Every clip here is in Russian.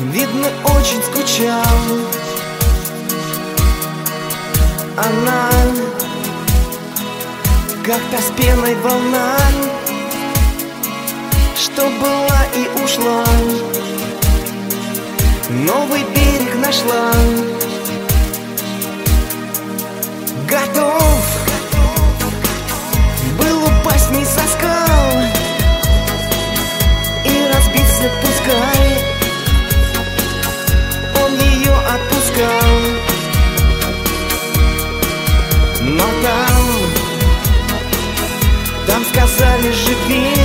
Видно, очень скучал. Она как-то с пеной волна, что была и ушла, новый берег нашла. Готов был упасть не со скал и разбиться, пускай он ее отпускал. Но там сказали: живи,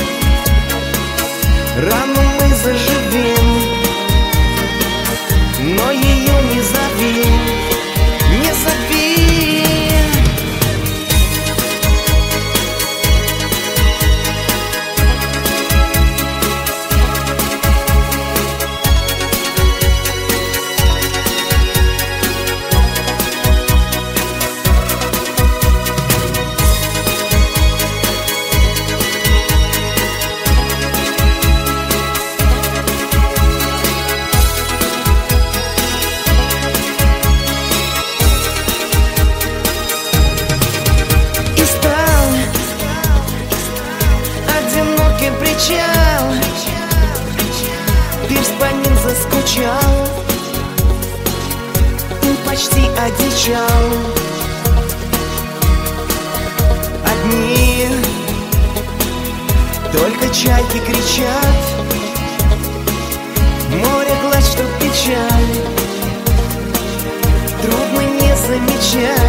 рану мы заживем, но ее не зови, не зови. Причал, пирс по ним заскучал и почти одичал. Одни только чайки кричат, море гладь, что печаль, трудно не замечать.